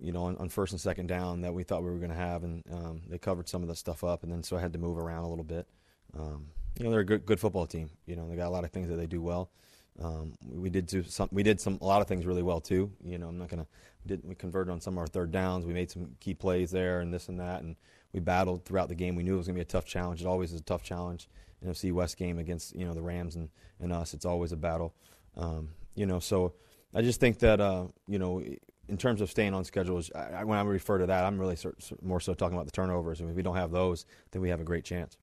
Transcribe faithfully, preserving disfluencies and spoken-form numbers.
you know, on, on first and second down that we thought we were going to have, and um, they covered some of the stuff up, and then so I had to move around a little bit. Um, you know, they're a good, good football team. You know, they got a lot of things that they do well. Um, we did do some. We did some a lot of things really well too. You know, I'm not gonna. We did we converted on some of our third downs. We made some key plays there and this and that, and we battled throughout the game. We knew it was gonna be a tough challenge. It always is a tough challenge. N F C West game against you know the Rams and, and us. It's always a battle. Um, you know, so I just think that uh, you know, in terms of staying on schedule, I, when I refer to that, I'm really so, so, more so talking about the turnovers. And if we don't have those, then we have a great chance.